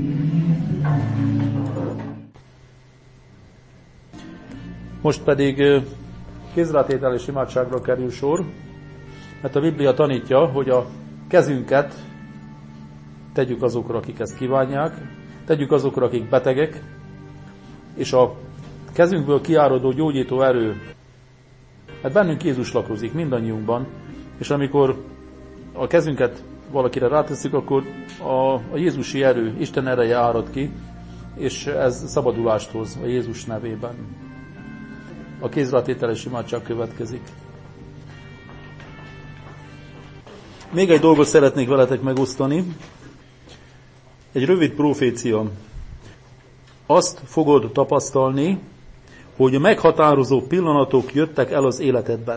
Most pedig kézrátétel és imádságra kerül sor, mert a Biblia tanítja, hogy a kezünket tegyük azokra, akik ezt kívánják, tegyük azokra, akik betegek, és a kezünkből kiáradó gyógyító erő, hát bennünk Jézus lakozik, mindannyiunkban, és amikor a kezünket valakire ráteszik, akkor a Jézusi erő, Isten ereje árad ki, és ez szabadulást hoz a Jézus nevében. A kézrátételes imádság következik. Még egy dolgot szeretnék veletek megosztani. Egy rövid profécia. Azt fogod tapasztalni, hogy meghatározó pillanatok jöttek el az életedben.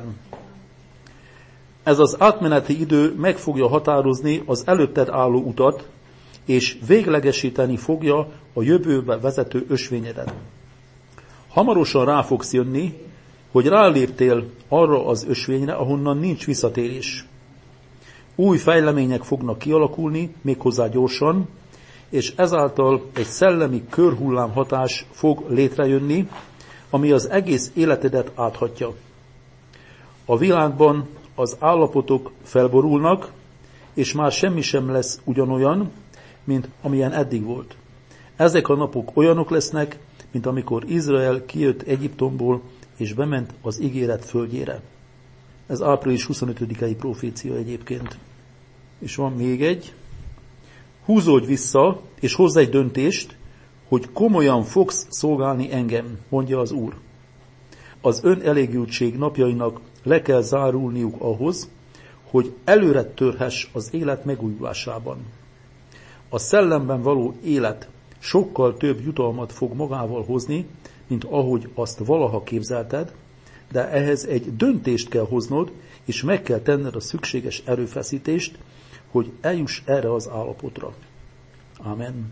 Ez az átmeneti idő meg fogja határozni az előtted álló utat, és véglegesíteni fogja a jövőbe vezető ösvényedet. Hamarosan rá fogsz jönni, hogy ráléptél arra az ösvényre, ahonnan nincs visszatérés. Új fejlemények fognak kialakulni, méghozzá gyorsan, és ezáltal egy szellemi körhullám hatás fog létrejönni, ami az egész életedet áthatja. A világban az állapotok felborulnak, és már semmi sem lesz ugyanolyan, mint amilyen eddig volt. Ezek a napok olyanok lesznek, mint amikor Izrael kijött Egyiptomból, és bement az ígéret földjére. Ez április 25-i profécia egyébként. És van még egy. Húzódj vissza, és hozz egy döntést, hogy komolyan fogsz szolgálni engem, mondja az Úr. Az önelégültség napjainak le kell zárulniuk ahhoz, hogy előre törhess az élet megújulásában. A szellemben való élet sokkal több jutalmat fog magával hozni, mint ahogy azt valaha képzelted, de ehhez egy döntést kell hoznod, és meg kell tenned a szükséges erőfeszítést, hogy eljuss erre az állapotra. Amen.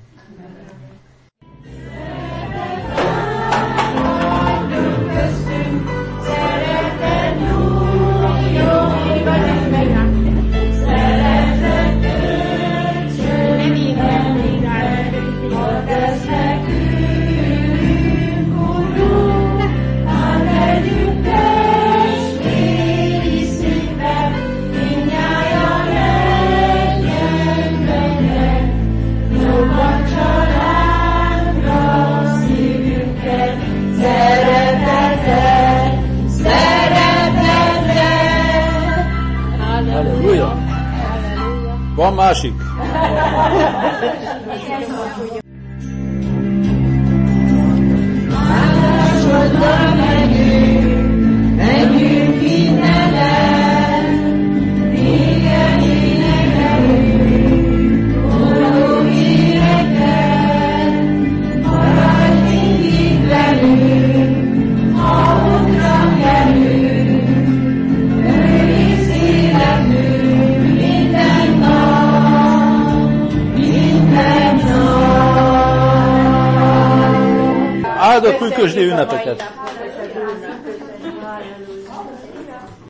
Van másik? Menjünk innen el, régen énekelünk, forró híreket, maradj mindig velünk, ha útra kerülünk, őriz életünk minden nap, minden nap. Boldog pünkösdi ünnepeket!